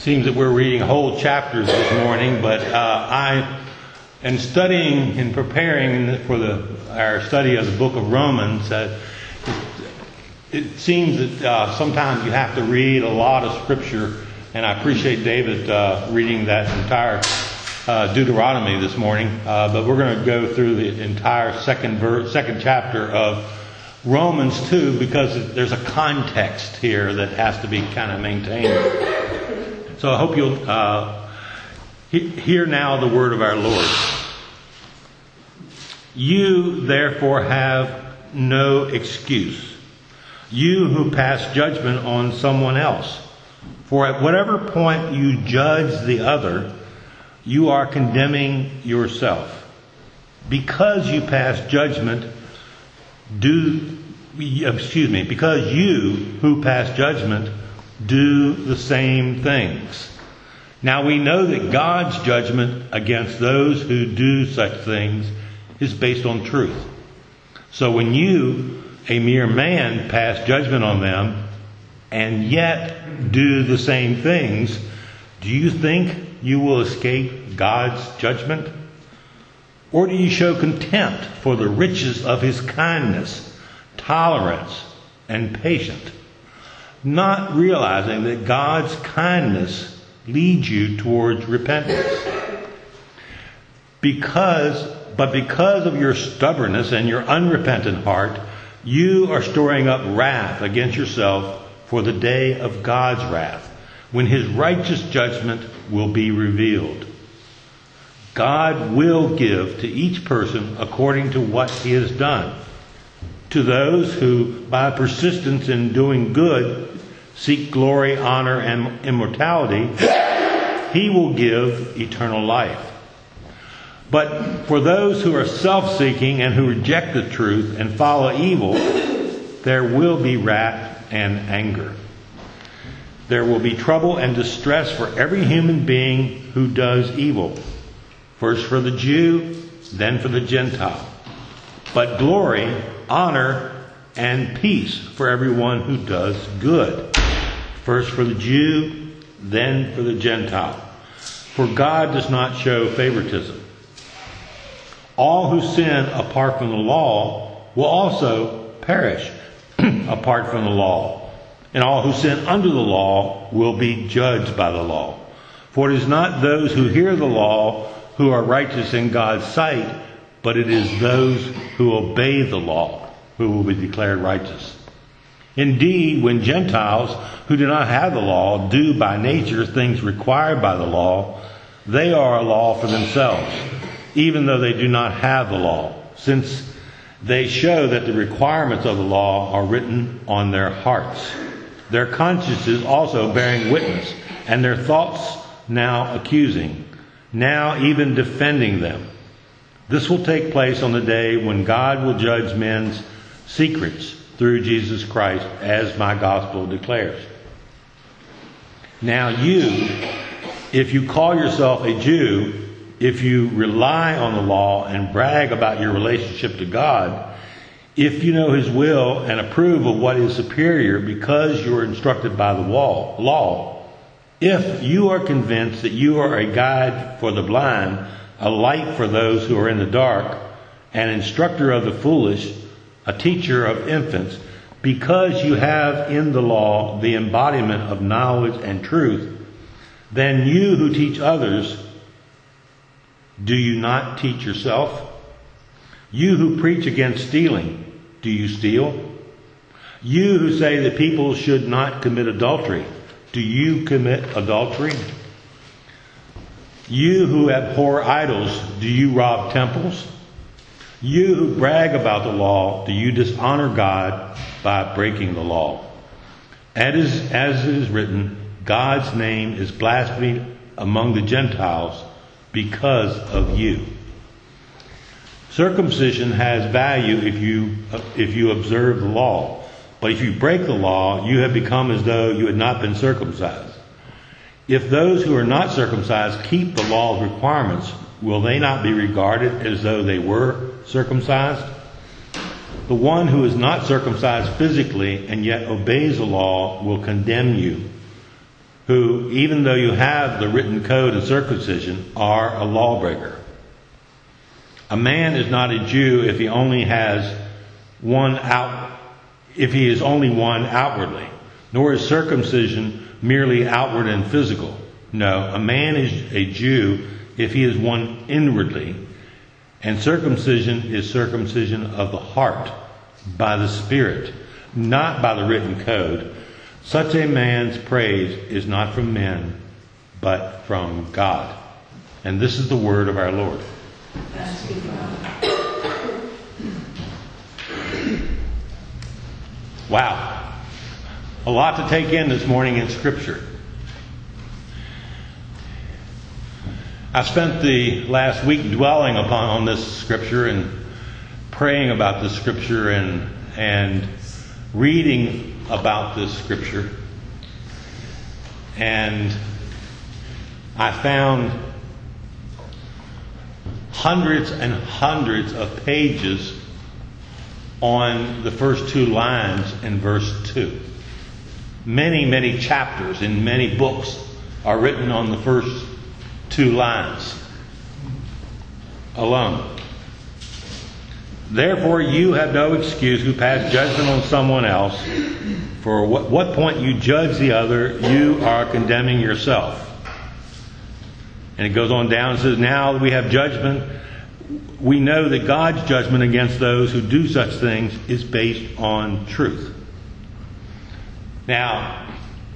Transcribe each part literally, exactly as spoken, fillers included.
Seems that we're reading whole chapters this morning, but uh, I am studying and preparing for the our study of the book of Romans. Uh, it, it seems that uh, sometimes you have to read a lot of scripture, and I appreciate David uh, reading that entire uh, Deuteronomy this morning. Uh, but we're going to go through the entire second verse, second chapter of Romans two, because there's a context here that has to be kind of maintained. So I hope you'll uh, he- hear now the word of our Lord. You therefore have no excuse, you who pass judgment on someone else. For at whatever point you judge the other, you are condemning yourself. Because you pass judgment, do excuse me, because you who pass judgment do the same things. Now we know that God's judgment against those who do such things is based on truth. So when you, a mere man, pass judgment on them and yet do the same things, do you think you will escape God's judgment? Or do you show contempt for the riches of His kindness, tolerance, and patience, not realizing that God's kindness leads you towards repentance? Because, but because of your stubbornness and your unrepentant heart, you are storing up wrath against yourself for the day of God's wrath, when His righteous judgment will be revealed. God will give to each person according to what he has done. To those who, by persistence in doing good, seek glory, honor, and immortality, He will give eternal life. But for those who are self-seeking and who reject the truth and follow evil, there will be wrath and anger. There will be trouble and distress for every human being who does evil. First for the Jew, then for the Gentile. But glory, honor, and peace for everyone who does good. First for the Jew, then for the Gentile. For God does not show favoritism. All who sin apart from the law will also perish apart from the law. And all who sin under the law will be judged by the law. For it is not those who hear the law who are righteous in God's sight, but it is those who obey the law who will be declared righteous. Indeed, when Gentiles who do not have the law do by nature things required by the law, they are a law for themselves, even though they do not have the law, since they show that the requirements of the law are written on their hearts, their consciences also bearing witness, and their thoughts now accusing, now even defending them. This will take place on the day when God will judge men's secrets through Jesus Christ, as my gospel declares. Now you, if you call yourself a Jew, if you rely on the law and brag about your relationship to God, if you know His will and approve of what is superior because you are instructed by the law, if you are convinced that you are a guide for the blind, a light for those who are in the dark, an instructor of the foolish, a teacher of infants, because you have in the law the embodiment of knowledge and truth, then you who teach others, do you not teach yourself? You who preach against stealing, do you steal? You who say that people should not commit adultery, do you commit adultery? You who abhor idols, do you rob temples? You who brag about the law, do you dishonor God by breaking the law? As is, as it is written, God's name is blasphemed among the Gentiles because of you. Circumcision has value if you if you observe the law, but if you break the law, you have become as though you had not been circumcised. If those who are not circumcised keep the law's requirements, will they not be regarded as though they were circumcised? The one who is not circumcised physically and yet obeys the law will condemn you. who, even though you have the written code of circumcision, are a lawbreaker. A man is not a Jew if he only has one out, if he is only one outwardly, nor is circumcision merely outward and physical. No, a man is a Jew if he is one inwardly, and circumcision is circumcision of the heart by the Spirit, not by the written code. Such a man's praise is not from men, but from God. And this is the word of our Lord. Wow. A lot to take in this morning in Scripture. I spent the last week dwelling upon on this Scripture and praying about this Scripture and and reading about this Scripture. And I found hundreds and hundreds of pages on the first two lines in verse two. Many, many chapters in many books are written on the first two lines alone. Therefore, you have no excuse who pass judgment on someone else. For what, what point you judge the other, you are condemning yourself. And it goes on down and says, now that we have judgment, we know that God's judgment against those who do such things is based on truth. Now,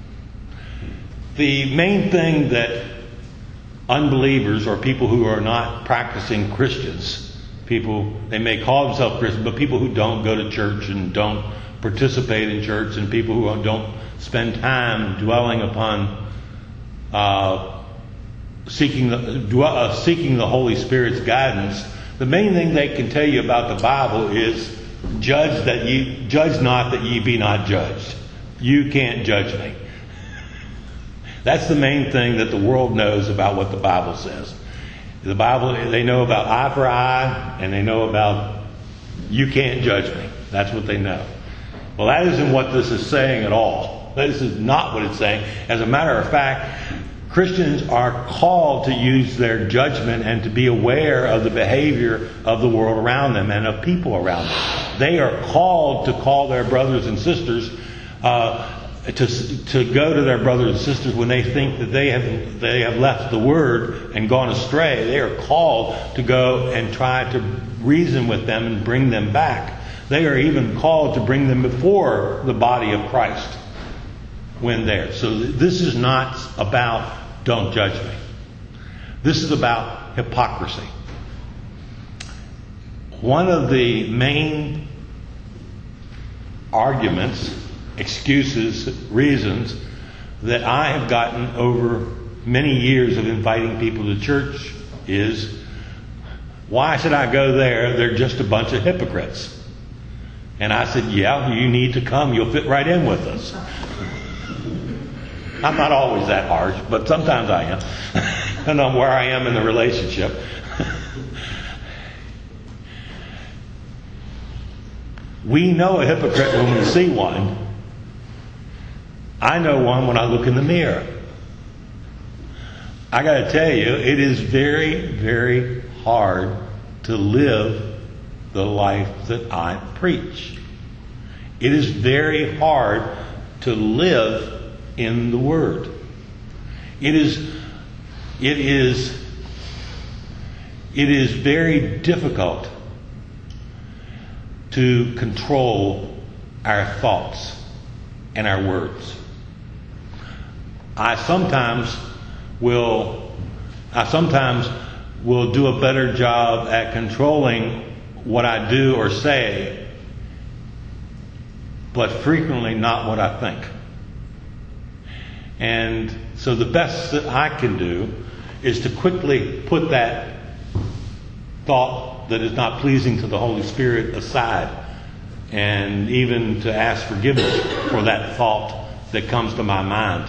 the main thing that unbelievers or people who are not practicing Christians, people, they may call themselves Christians, but people who don't go to church and don't participate in church, and people who don't spend time dwelling upon uh, seeking the dwell, uh, seeking the Holy Spirit's guidance, the main thing they can tell you about the Bible is judge that ye judge not that ye be not judged. You can't judge me. That's the main thing that the world knows about what the Bible says. The Bible, they know about eye for eye, and they know about you can't judge me. That's what they know. Well, that isn't what this is saying at all. This is not what it's saying. As a matter of fact, Christians are called to use their judgment and to be aware of the behavior of the world around them and of people around them. They are called to call their brothers and sisters, uh, to to go to their brothers and sisters when they think that they have they have left the Word and gone astray. They are called to go and try to reason with them and bring them back. They are even called to bring them before the body of Christ when there. So this is not about don't judge me. This is about hypocrisy. One of the main arguments, excuses, reasons that I have gotten over many years of inviting people to church is, why should I go there? They're just a bunch of hypocrites. And I said, yeah, you need to come. You'll fit right in with us. I'm not always that harsh, but sometimes I am. Depending on where I am in the relationship. We know a hypocrite when we see one. I know one when I look in the mirror. I got to tell you, it is very, very hard to live the life that I preach. It is very hard to live in the Word. It is, it is, it is very difficult to control our thoughts and our words. I sometimes will, I sometimes will do a better job at controlling what I do or say, but frequently not what I think. And so the best that I can do is to quickly put that thought that is not pleasing to the Holy Spirit aside, and even to ask forgiveness for that thought that comes to my mind.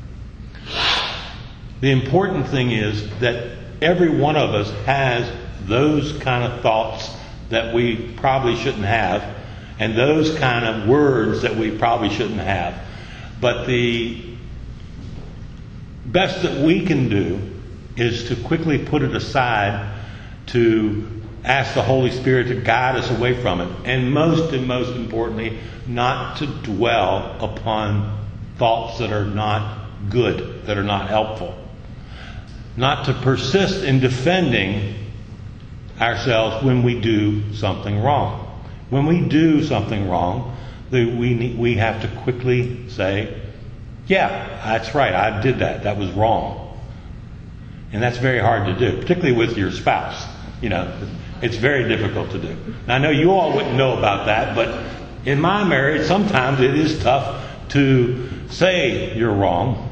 The important thing is that every one of us has those kind of thoughts that we probably shouldn't have, and those kind of words that we probably shouldn't have. But the best that we can do is to quickly put it aside, to ask the Holy Spirit to guide us away from it. And most and most importantly, not to dwell upon thoughts that are not good, that are not helpful. Not to persist in defending ourselves when we do something wrong. When we do something wrong, we need, we have to quickly say, yeah, that's right, I did that. That was wrong. And that's very hard to do, particularly with your spouse. You know, it's very difficult to do. Now, I know you all wouldn't know about that, but in my marriage, sometimes it is tough to say you're wrong.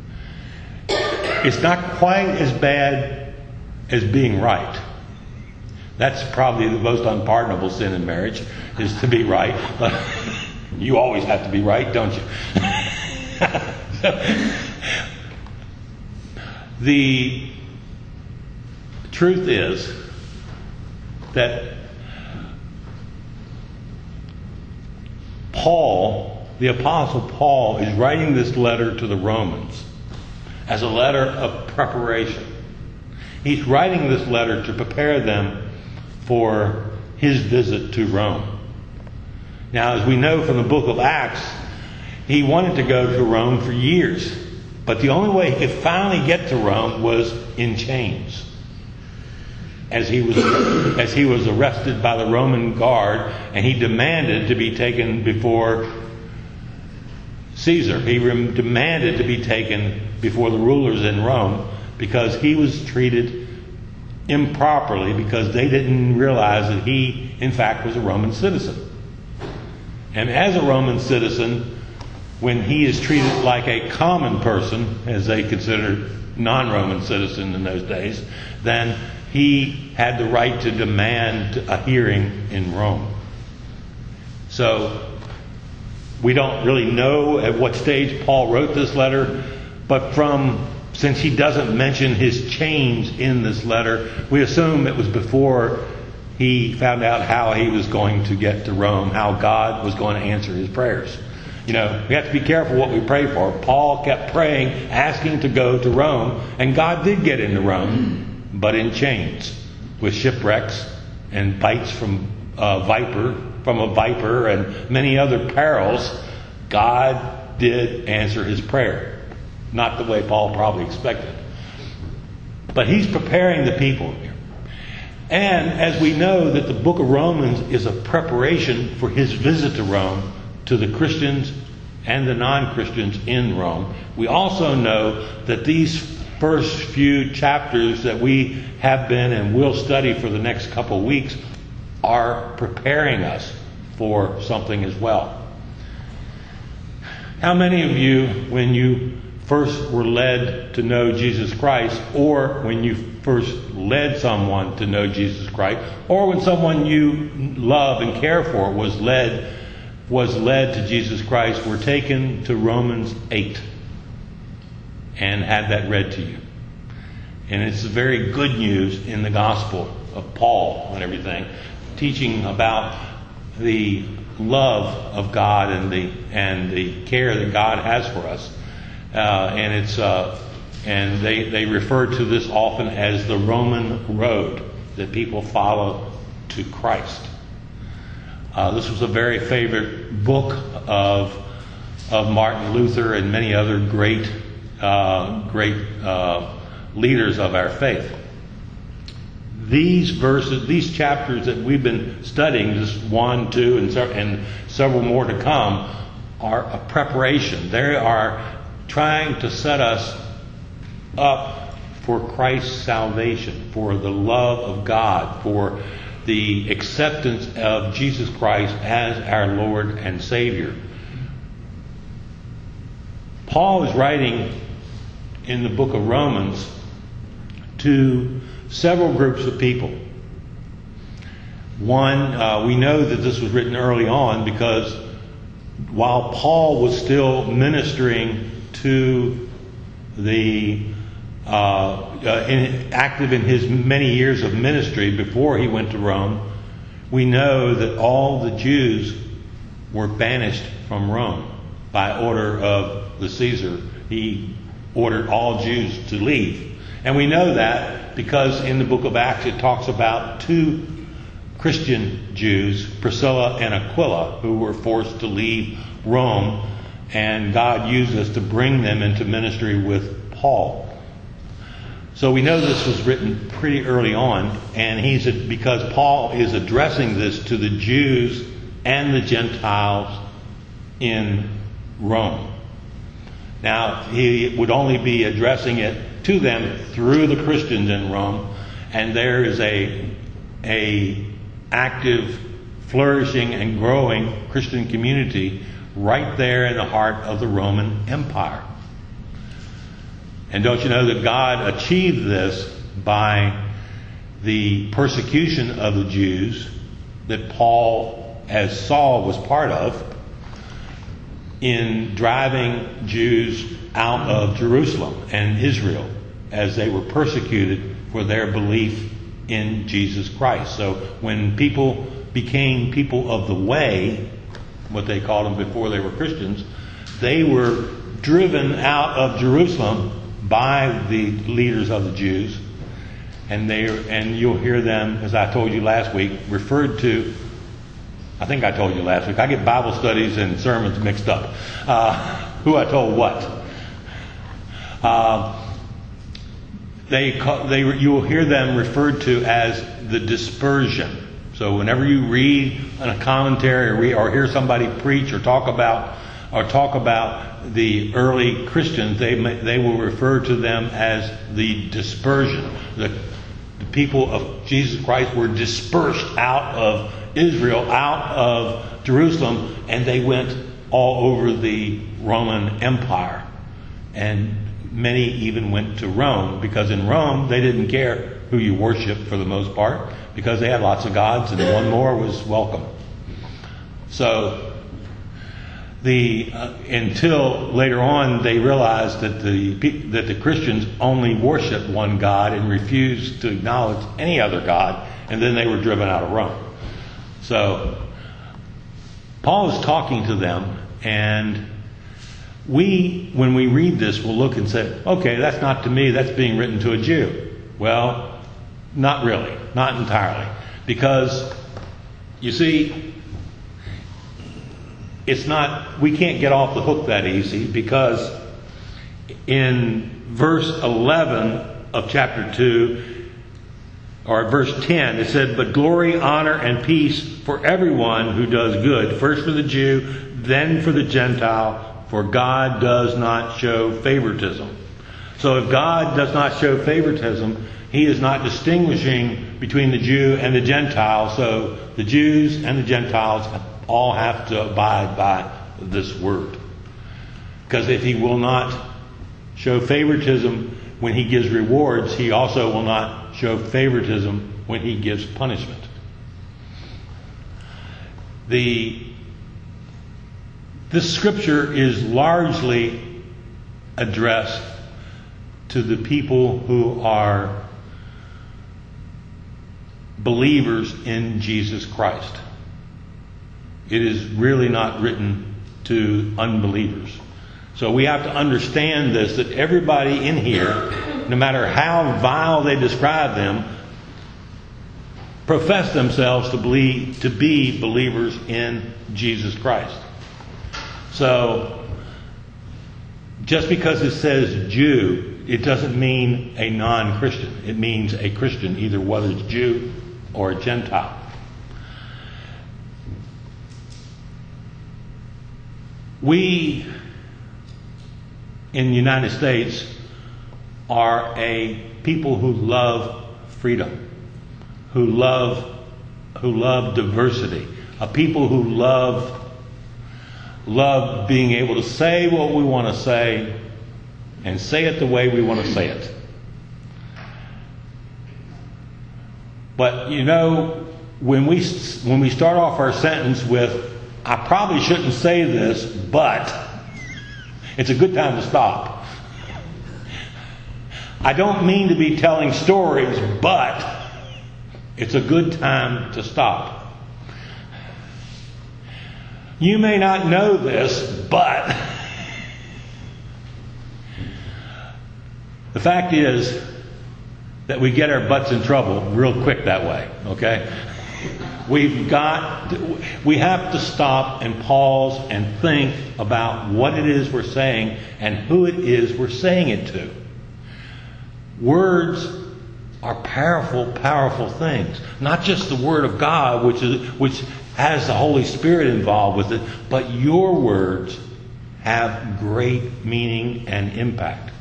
It's not quite as bad as being right. That's probably the most unpardonable sin in marriage, is to be right. But you always have to be right, don't you? The truth is that Paul, the Apostle Paul, is writing this letter to the Romans as a letter of preparation. He's writing this letter to prepare them for his visit to Rome. Now, as we know from the book of Acts, he wanted to go to Rome for years, but the only way he could finally get to Rome was in chains. As he was as he was arrested by the Roman guard, and he demanded to be taken before Caesar. He re- demanded to be taken before the rulers in Rome because he was treated improperly, because they didn't realize that he, in fact, was a Roman citizen. And as a Roman citizen, when he is treated like a common person, as they considered non-Roman citizen in those days, then he had the right to demand a hearing in Rome. So we don't really know at what stage Paul wrote this letter, but from since he doesn't mention his chains in this letter, we assume it was before he found out how he was going to get to Rome, how God was going to answer his prayers. You know, we have to be careful what we pray for. Paul kept praying, asking to go to Rome, and God did get into Rome, but in chains, with shipwrecks and bites from a viper, from a viper, and many other perils. God did answer his prayer. Not the way Paul probably expected. But he's preparing the people here. And as we know that the book of Romans is a preparation for his visit to Rome, to the Christians and the non-Christians in Rome, we also know that these first few chapters that we have been and will study for the next couple of weeks are preparing us for something as well. How many of you, when you first were led to know Jesus Christ, or when you first led someone to know Jesus Christ, or when someone you love and care for was led was led to Jesus Christ, were taken to Romans eight and had that read to you? And it's very good news in the gospel of Paul and everything, teaching about the love of God and the and the care that God has for us. Uh, and it's uh, and they, they refer to this often as the Roman road that people follow to Christ. Uh, this was a very favorite book of of Martin Luther and many other great uh, great uh, leaders of our faith. These verses, these chapters that we've been studying, this one, two, and, se- and several more to come, are a preparation. They are trying to set us up for Christ's salvation, for the love of God, for the acceptance of Jesus Christ as our Lord and Savior. Paul is writing in the book of Romans to several groups of people. One, uh, we know that this was written early on because while Paul was still ministering to the uh, uh, in, active in his many years of ministry before he went to Rome, we know that all the Jews were banished from Rome by order of the Caesar. He ordered all Jews to leave. And we know that because in the book of Acts it talks about two Christian Jews, Priscilla and Aquila, who were forced to leave Rome, and God used us to bring them into ministry with Paul. So we know this was written pretty early on, and he's because Paul is addressing this to the Jews and the Gentiles in Rome. Now, he would only be addressing it to them through the Christians in Rome, and there is a a active, flourishing, and growing Christian community right there in the heart of the Roman Empire. And don't you know that God achieved this by the persecution of the Jews that Paul, as Saul, was part of in driving Jews out of Jerusalem and Israel as they were persecuted for their belief in Jesus Christ. So when people became people of the way, what they called them before they were Christians, they were driven out of Jerusalem by the leaders of the Jews, and they and you'll hear them, as I told you last week, referred to. I think I told you last week. I get Bible studies and sermons mixed up. Uh, who I told what? Uh, they they you'll hear them referred to as the dispersion. So whenever you read a commentary or, read, or hear somebody preach or talk about or talk about the early Christians, they they will refer to them as the dispersion. The, the people of Jesus Christ were dispersed out of Israel, out of Jerusalem, and they went all over the Roman Empire. And many even went to Rome, because in Rome they didn't care who you worshiped for the most part, because they had lots of gods and one more was welcome. So The uh, until later on they realized that the that the Christians only worshiped one God and refused to acknowledge any other God, and then they were driven out of Rome. So Paul is talking to them, and we, when we read this, will look and say, okay, that's not to me, that's being written to a Jew. Well, not really, not entirely, because you see, it's not, we can't get off the hook that easy, because in verse eleven of chapter two, or verse ten, it said, but glory, honor, and peace for everyone who does good, first for the Jew, then for the Gentile, for God does not show favoritism. So if God does not show favoritism, He is not distinguishing between the Jew and the Gentile. So the Jews and the Gentiles all have to abide by this word. Because if He will not show favoritism when He gives rewards, He also will not show favoritism when He gives punishment. The This scripture is largely addressed to the people who are believers in Jesus Christ. It is really not written to unbelievers. So we have to understand this, that everybody in here, no matter how vile they describe them, profess themselves to believe, to be believers in Jesus Christ. So just because it says Jew, it doesn't mean a non-Christian. It means a Christian, either whether it's Jew or a Gentile. We in the United States are a people who love freedom, who love who love diversity, a people who love love being able to say what we want to say and say it the way we want to say it. But you know, when we when we start off our sentence with, I probably shouldn't say this, but it's a good time to stop. I don't mean to be telling stories, but it's a good time to stop. You may not know this, but The fact is that we get our butts in trouble real quick that way, okay? We've got, to, we have to stop and pause and think about what it is we're saying and who it is we're saying it to. Words are powerful, powerful things. Not just the Word of God, which is which has the Holy Spirit involved with it, but your words have great meaning and impact.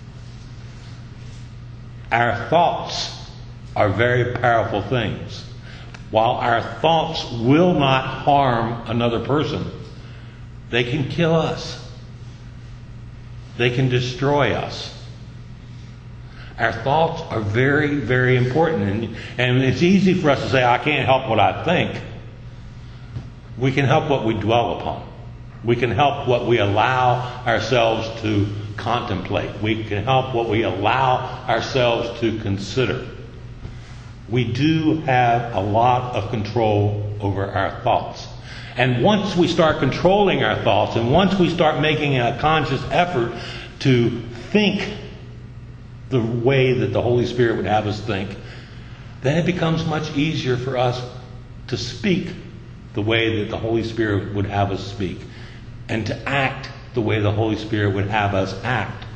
Our thoughts are very powerful things. While our thoughts will not harm another person, they can kill us. They can destroy us. Our thoughts are very, very important. And, and it's easy for us to say, I can't help what I think. We can help what we dwell upon. We can help what we allow ourselves to contemplate. We can help what we allow ourselves to consider. We do have a lot of control over our thoughts. And once we start controlling our thoughts, and once we start making a conscious effort to think the way that the Holy Spirit would have us think, then it becomes much easier for us to speak the way that the Holy Spirit would have us speak, and to act the way the Holy Spirit would have us act.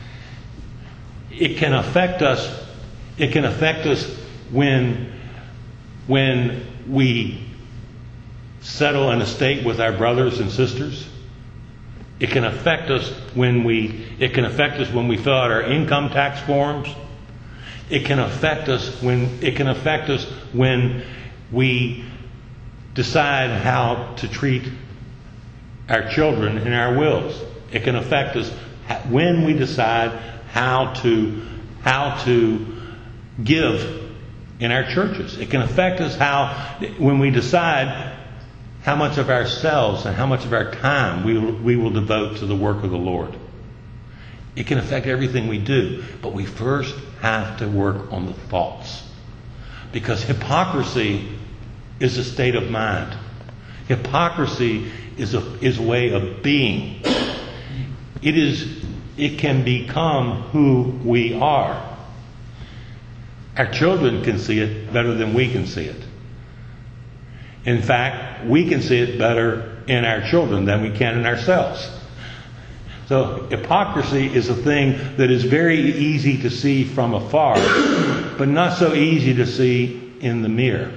It can affect us, it can affect us when, when we settle an estate with our brothers and sisters. It can affect us when we it can affect us when we fill out our income tax forms. It can affect us when it can affect us when we decide how to treat our children in our wills. It can affect us when we decide how to how to give in our churches. It can affect us how when we decide how much of ourselves and how much of our time we will, we will devote to the work of the Lord. It can affect everything we do, but we first have to work on the thoughts. Because hypocrisy is a state of mind. Hypocrisy is a is a way of being. It is it can become who we are. Our children can see it better than we can see it. In fact, we can see it better in our children than we can in ourselves. So hypocrisy is a thing that is very easy to see from afar, but not so easy to see in the mirror.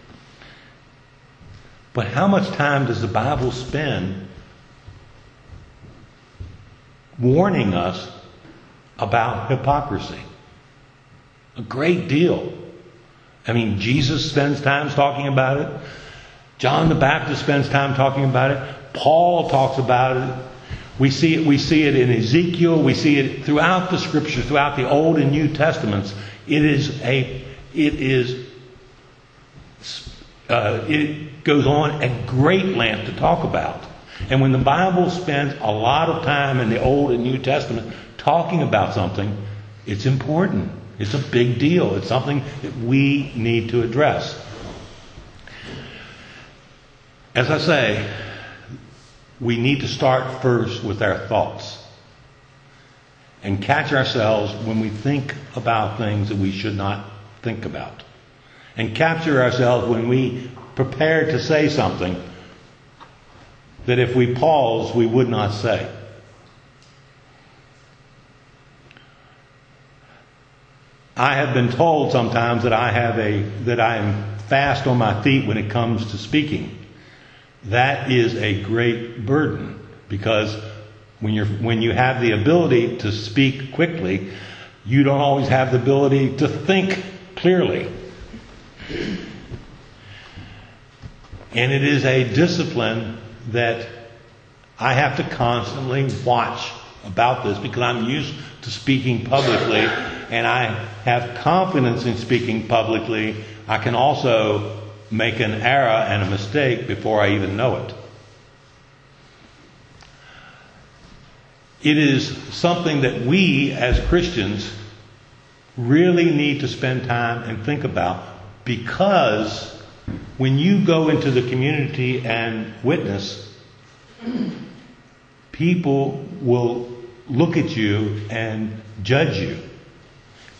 But how much time does the Bible spend warning us about hypocrisy? A great deal. I mean, Jesus spends time talking about it. John the Baptist spends time talking about it. Paul talks about it. We see it, we see it in Ezekiel. We see it throughout the Scriptures, throughout the Old and New Testaments. It is a, it is, uh, it goes on at great length to talk about. And when the Bible spends a lot of time in the Old and New Testament talking about something, it's important. It's a big deal. It's something that we need to address. As I say, we need to start first with our thoughts and catch ourselves when we think about things that we should not think about, and capture ourselves when we prepare to say something that if we pause we would not say. I have been told sometimes that I have a that I am fast on my feet when it comes to speaking. That is a great burden, because when you're when you have the ability to speak quickly, you don't always have the ability to think clearly. And it is a discipline that I have to constantly watch about this, because I'm used to speaking publicly and I have confidence in speaking publicly. I can also make an error and a mistake before I even know it. It is something that we as Christians really need to spend time and think about, because when you go into the community and witness, people will look at you and judge you.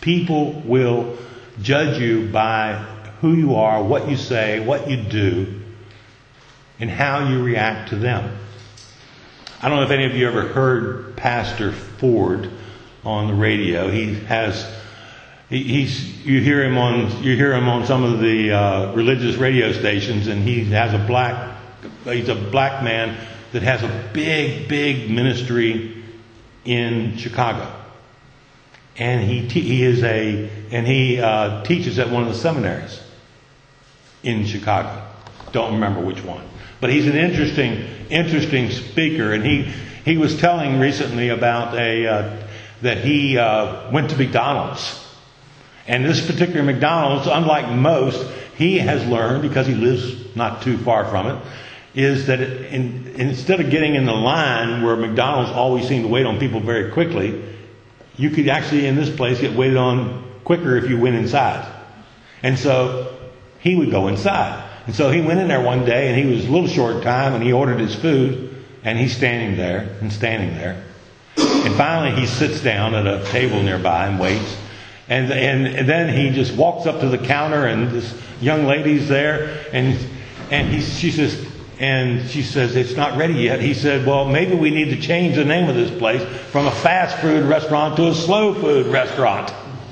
People will judge you by who you are, what you say, what you do, and how you react to them. I don't know if any of you ever heard Pastor Ford on the radio. He has, he, he's you hear him on you hear him on some of the uh, religious radio stations, and he has a black he's a black man that has a big, big ministry in Chicago, and he te- he is a and he uh, teaches at one of the seminaries in Chicago. Don't remember which one, but he's an interesting, interesting speaker. And he he was telling recently about a uh, that he uh, went to McDonald's, and this particular McDonald's, unlike most, he has learned, because he lives not too far from it, is that it, in, instead of getting in the line where McDonald's always seemed to wait on people very quickly, you could actually in this place get waited on quicker if you went inside. And so he would go inside. And so he went in there one day, and he was a little short time, and he ordered his food, and he's standing there and standing there. And finally he sits down at a table nearby and waits. And, and, and then he just walks up to the counter, and this young lady's there, and and he she says and she says, "It's not ready yet." He said, "Well, maybe we need to change the name of this place from a fast food restaurant to a slow food restaurant."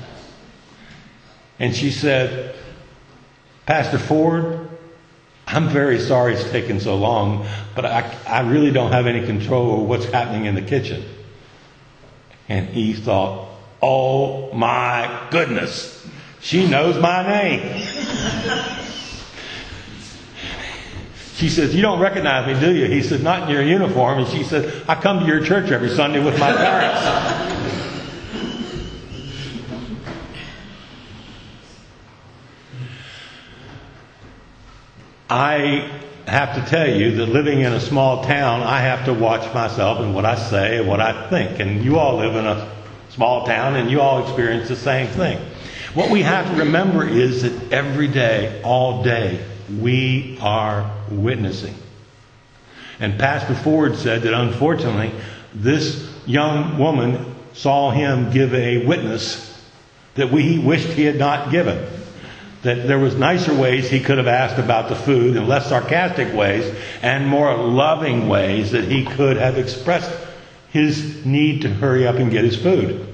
And she said, "Pastor Ford, I'm very sorry it's taken so long, but I, I really don't have any control over what's happening in the kitchen." And he thought, "Oh my goodness, she knows my name." She says, "You don't recognize me, do you?" He said, "Not in your uniform." And she said, "I come to your church every Sunday with my parents." I have to tell you that living in a small town, I have to watch myself and what I say and what I think. And you all live in a small town, and you all experience the same thing. What we have to remember is that every day, all day, we are witnessing. And Pastor Ford said that unfortunately, this young woman saw him give a witness that we wished he had not given. That there was nicer ways he could have asked about the food, and less sarcastic ways, and more loving ways that he could have expressed his need to hurry up and get his food.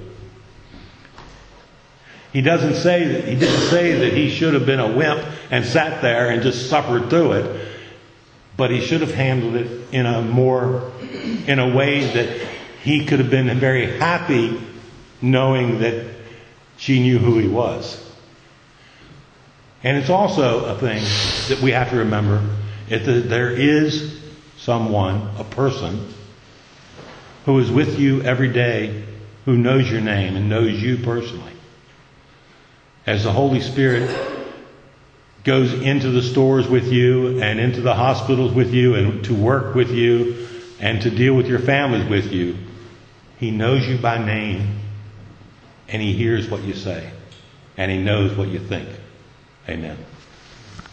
He doesn't say that he didn't say that he should have been a wimp and sat there and just suffered through it, but he should have handled it in a more in a way that he could have been very happy knowing that she knew who he was. And it's also a thing that we have to remember, is that there is someone, a person, who is with you every day, who knows your name and knows you personally. As the Holy Spirit goes into the stores with you and into the hospitals with you and to work with you and to deal with your families with you, He knows you by name, and He hears what you say, and He knows what you think. Amen.